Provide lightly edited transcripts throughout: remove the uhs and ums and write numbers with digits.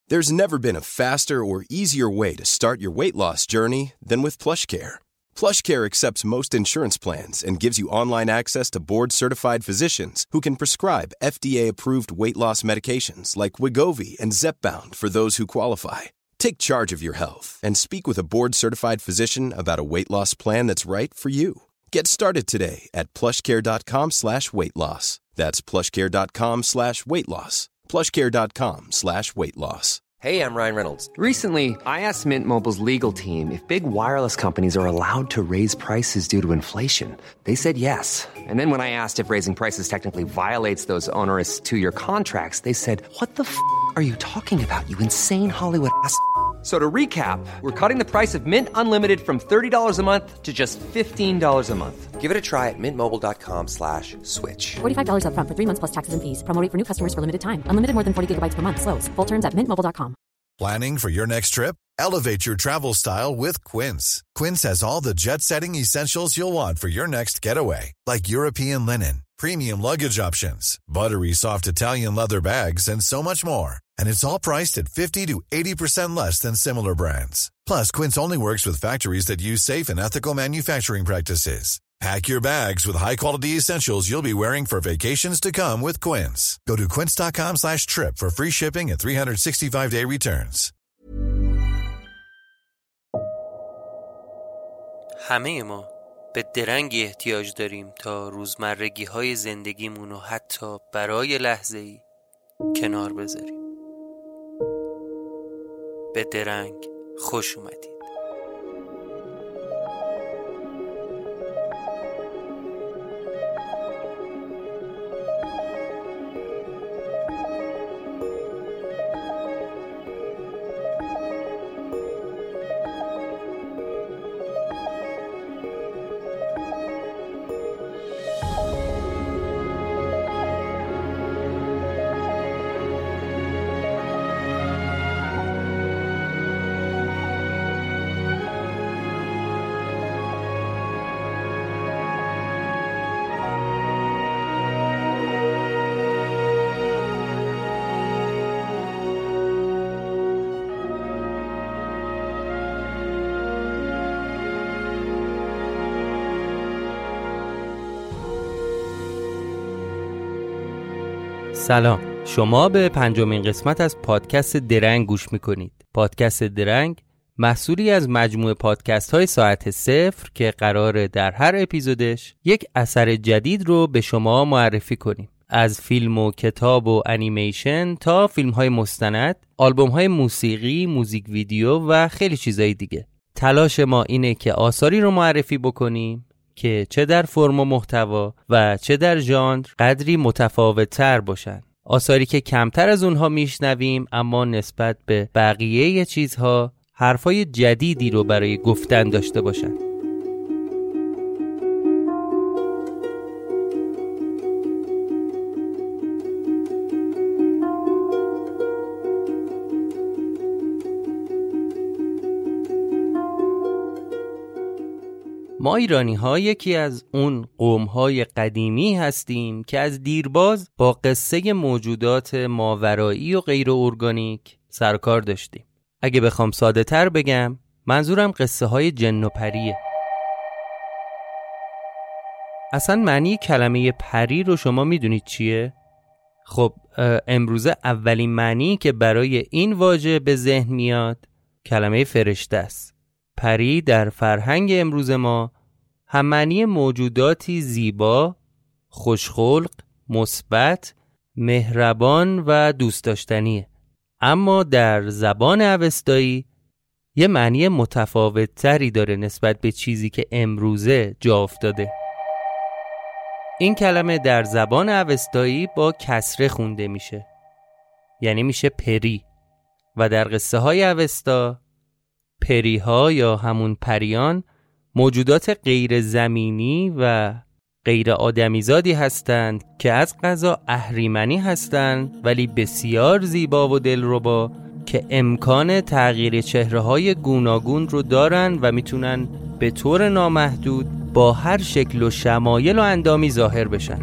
There's never been a faster or easier way to start your weight loss journey than with PlushCare. PlushCare accepts most insurance plans and gives you online access to board-certified physicians who can prescribe FDA-approved weight loss medications like Wegovy and Zepbound for those who qualify. Take charge of your health and speak with a board-certified physician about a weight loss plan that's right for you. Get started today at plushcare.com/weightloss. That's plushcare.com/weightloss. plushcare.com/weightloss. Hey, I'm Ryan Reynolds. Recently, I asked Mint Mobile's legal team if big wireless companies are allowed to raise prices due to inflation. They said yes. And then when I asked if raising prices technically violates those onerous 2-year contracts, they said, "What the are you talking about, you insane Hollywood ass?" So to recap, we're cutting the price of Mint Unlimited from $30 a month to just $15 a month. Give it a try at mintmobile.com/switch. $45 up front for 3 months plus taxes and fees. Promo rate for new customers for limited time. Unlimited more than 40 gigabytes per month. Slows full terms at mintmobile.com. Planning for your next trip? Elevate your travel style with Quince. Quince has all the jet-setting essentials you'll want for your next getaway, like European linen, premium luggage options, buttery soft Italian leather bags, and so much more. And it's all priced at 50 to 80% less than similar brands. Plus, Quince only works with factories that use safe and ethical manufacturing practices. Pack your bags with high-quality essentials you'll be wearing for vacations to come with Quince. Go to quince.com/trip for free shipping and 365-day returns. همه ما به درنگی احتیاج داریم تا روزمرگی‌های زندگیمون رو حتی برای لحظه‌ای کنار بذاریم. به درنگ خوش اومدید. سلام، شما به 5مین قسمت از پادکست درنگ گوش میکنید. پادکست درنگ محصولی از مجموعه پادکست های ساعت صفر که قراره در هر اپیزودش یک اثر جدید رو به شما معرفی کنیم. از فیلم و کتاب و انیمیشن تا فیلم های مستند، آلبوم های موسیقی، موزیک ویدیو و خیلی چیزای دیگه. تلاش ما اینه که آثاری رو معرفی بکنیم که چه در فرم و محتوا و چه در ژانر قدری متفاوت‌تر باشن. آثاری که کمتر از اونها میشنویم اما نسبت به بقیه چیزها حرفای جدیدی رو برای گفتن داشته باشن. ما ایرانی ها یکی از اون قوم های قدیمی هستیم که از دیرباز با قصه موجودات ماورایی و غیر ارگانیک سرکار داشتیم. اگه بخوام ساده تر بگم، منظورم قصه های جن و پریه. اصلا معنی کلمه پری رو شما میدونید چیه؟ خب امروزه اولین معنی که برای این واژه به ذهن میاد کلمه فرشته است. پری در فرهنگ امروز ما هم معنی موجوداتی زیبا، خوشخلق، مثبت، مهربان و دوست داشتنیه. اما در زبان اوستایی یه معنی متفاوت تری داره نسبت به چیزی که امروزه جا افتاده. این کلمه در زبان اوستایی با کسره خونده میشه، یعنی میشه پری. و در قصه های اوستا پریها یا همون پریان موجودات غیر زمینی و غیر آدمیزادی هستند که از قضا اهریمنی هستند ولی بسیار زیبا و دلربا که امکان تغییر چهره‌های گوناگون رو دارن و میتونن به طور نامحدود با هر شکل و شمایل و اندامی ظاهر بشن.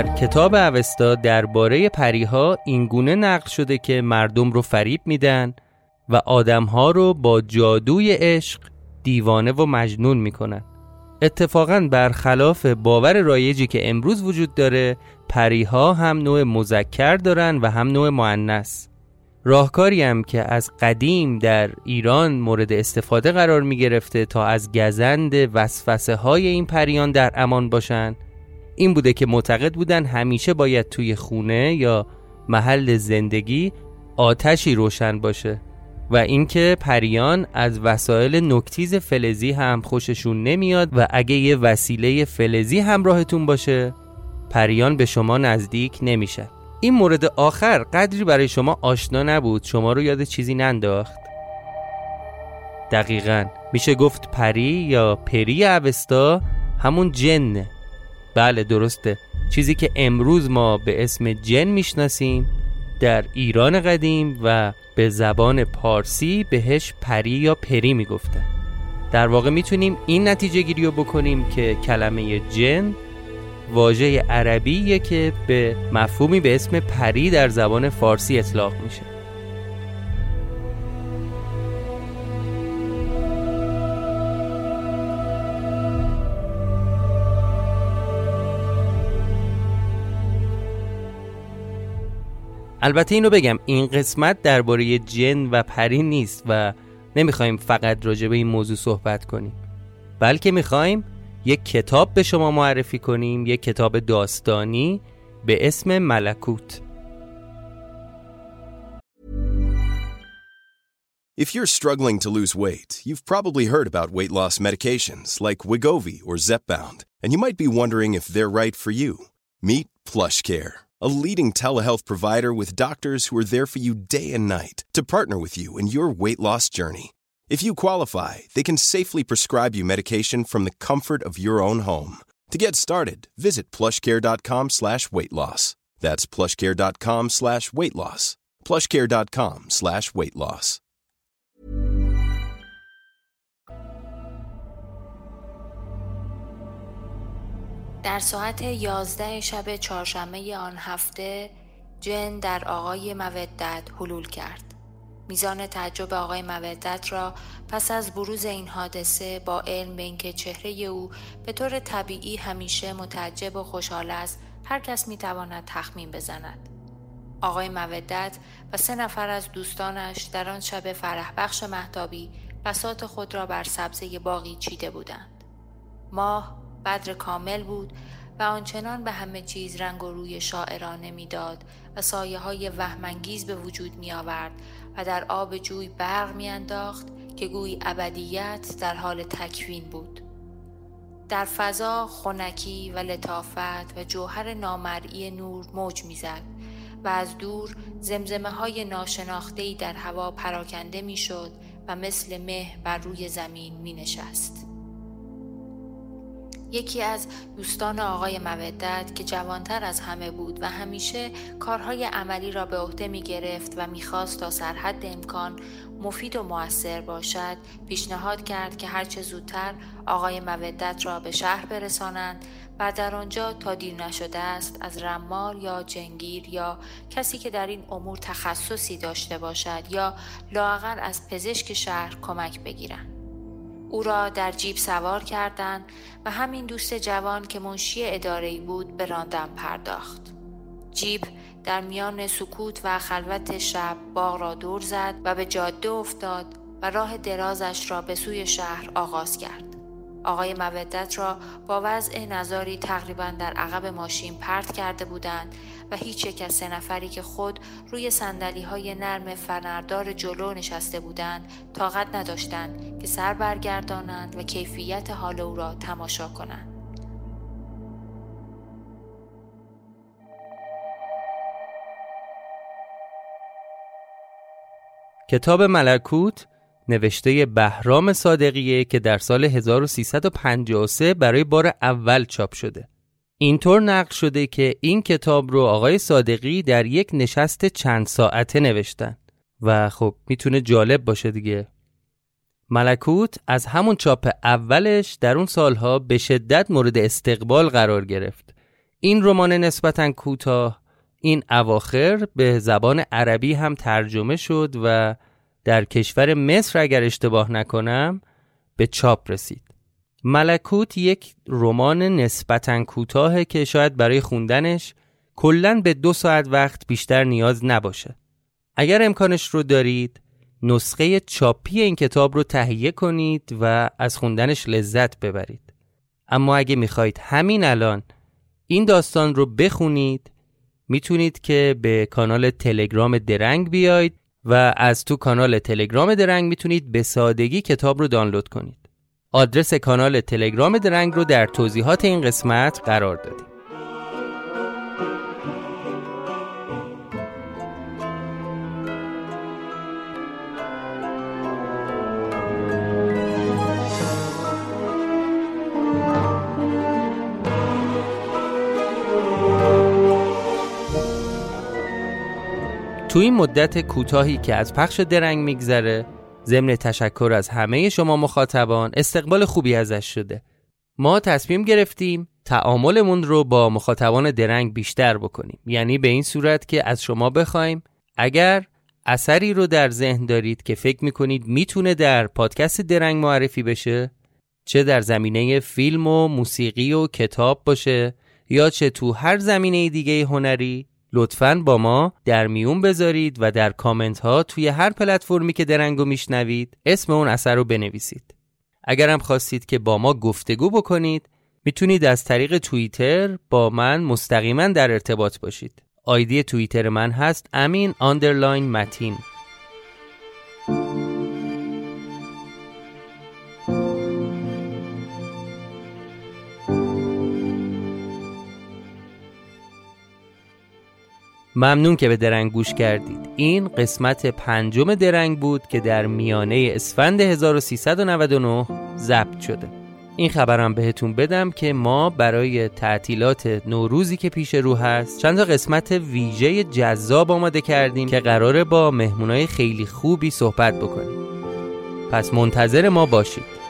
در کتاب اوستا درباره پریها اینگونه نقل شده که مردم رو فریب میدن و آدمها رو با جادوی عشق دیوانه و مجنون میکنن. اتفاقاً برخلاف باور رایجی که امروز وجود داره، پریها هم نوع مذکر دارن و هم نوع مؤنث. راهکاری هم که از قدیم در ایران مورد استفاده قرار می گرفته تا از گزند وسوسه های این پریان در امان باشن، این بوده که معتقد بودن همیشه باید توی خونه یا محل زندگی آتشی روشن باشه و اینکه پریان از وسایل نوک‌تیز فلزی هم خوششون نمیاد و اگه یه وسیله فلزی همراهتون باشه پریان به شما نزدیک نمیشه. این مورد آخر قدری برای شما آشنا نبود شما رو یاد چیزی ننداخت؟ دقیقاً میشه گفت پری یا پری اوستا همون جنه. بله درسته، چیزی که امروز ما به اسم جن میشناسیم در ایران قدیم و به زبان پارسی بهش پری یا پری میگفتن. در واقع میتونیم این نتیجه گیری رو بکنیم که کلمه جن واژه عربیه که به مفهومی به اسم پری در زبان فارسی اطلاق میشه. البته اینو بگم این قسمت درباره جن و پری نیست و نمیخوایم فقط راجع به این موضوع صحبت کنیم، بلکه میخوایم یک کتاب به شما معرفی کنیم، یک کتاب داستانی به اسم ملکوت. If you're struggling to lose weight, you've probably heard about weight loss medications like Wegovy or Zepbound, and you might be wondering if they're right for you. Meet PlushCare, a leading telehealth provider with doctors who are there for you day and night to partner with you in your weight loss journey. If you qualify, they can safely prescribe you medication from the comfort of your own home. To get started, visit plushcare.com/weightloss. That's plushcare.com/weightloss. plushcare.com/weightloss. در ساعت 11 شب چهارشنبه آن هفته جن در آقای مودت حلول کرد. میزان تعجب آقای مودت را پس از بروز این حادثه با علم به اینکه چهره او به طور طبیعی همیشه متعجب و خوشحال است هر کس میتواند تخمین بزند. آقای مودت و 3 نفر از دوستانش در آن شب فرح بخش مهتابی بساط خود را بر سبزه باغی چیده بودند. ماه بدر کامل بود و آنچنان به همه چیز رنگ و روی شاعرانه میداد و سایه های وهم‌انگیز به وجود می آورد و در آب جوی برق می انداخت که گویی ابدیت در حال تکوین بود. در فضا خنکی و لطافت و جوهر نامرئی نور موج می زد و از دور زمزمه های ناشناخته‌ای در هوا پراکنده می شد و مثل مه بر روی زمین می نشست. یکی از دوستان آقای مودت که جوانتر از همه بود و همیشه کارهای عملی را به عهده می گرفت و می خواست تا سرحد امکان مفید و مؤثر باشد، پیشنهاد کرد که هرچه زودتر آقای مودت را به شهر برسانند و در آنجا تا دیر نشده است از رمال یا جنگیر یا کسی که در این امور تخصصی داشته باشد یا لااقل از پزشک شهر کمک بگیرند. او را در جیب سوار کردند و همین دوست جوان که منشی اداره‌ای بود به راندن پرداخت. جیب در میان سکوت و خلوت شب باغ را دور زد و به جاده افتاد و راه درازش را به سوی شهر آغاز کرد. آقای مودت را با وضع نزاری تقریباً در عقب ماشین پرت کرده بودند و هیچ یک از 3 نفری که خود روی صندلی‌های نرم فنردار جلو نشسته بودند طاقت نداشتند که سر برگردانند و کیفیت حال او را تماشا کنند. کتاب ملکوت نوشته بهرام صادقیه که در سال 1353 برای بار اول چاپ شده. اینطور نقل شده که این کتاب رو آقای صادقی در یک نشست چند ساعته نوشتن و خب میتونه جالب باشه دیگه. ملکوت از همون چاپ اولش در اون سالها به شدت مورد استقبال قرار گرفت. این رمان نسبتاً کوتاه این اواخر به زبان عربی هم ترجمه شد و در کشور مصر اگر اشتباه نکنم به چاپ رسید. ملکوت یک رمان نسبتاً کوتاهه که شاید برای خوندنش کلاً به 2 ساعت وقت بیشتر نیاز نباشه. اگر امکانش رو دارید نسخه چاپی این کتاب رو تهیه کنید و از خوندنش لذت ببرید. اما اگه میخواید همین الان این داستان رو بخونید میتونید که به کانال تلگرام درنگ بیاید و از تو کانال تلگرام درنگ میتونید به سادگی کتاب رو دانلود کنید. آدرس کانال تلگرام درنگ رو در توضیحات این قسمت قرار دادیم. تو این مدت کوتاهی که از پخش درنگ میگذره، ضمن تشکر از همه شما مخاطبان استقبال خوبی ازش شده. ما تصمیم گرفتیم تعاملمون رو با مخاطبان درنگ بیشتر بکنیم. یعنی به این صورت که از شما بخوایم اگر اثری رو در ذهن دارید که فکر میکنید میتونه در پادکست درنگ معرفی بشه، چه در زمینه فیلم و موسیقی و کتاب باشه یا چه تو هر زمینه دیگه هنری، لطفاً با ما در میون بذارید و در کامنت ها توی هر پلتفرمی که درنگو میشنوید اسم اون اثر رو بنویسید. اگر هم خواستید که با ما گفتگو بکنید میتونید از طریق توییتر با من مستقیما در ارتباط باشید. آیدی توییتر من هست amin_matin. ممنون که به درنگ گوش کردید. این قسمت 5 درنگ بود که در میانه اسفند 1399 ضبط شده. این خبرم بهتون بدم که ما برای تعطیلات نوروزی که پیش رو هست چند تا قسمت ویژه جذاب آماده کردیم که قراره با مهمونای خیلی خوبی صحبت بکنیم. پس منتظر ما باشید.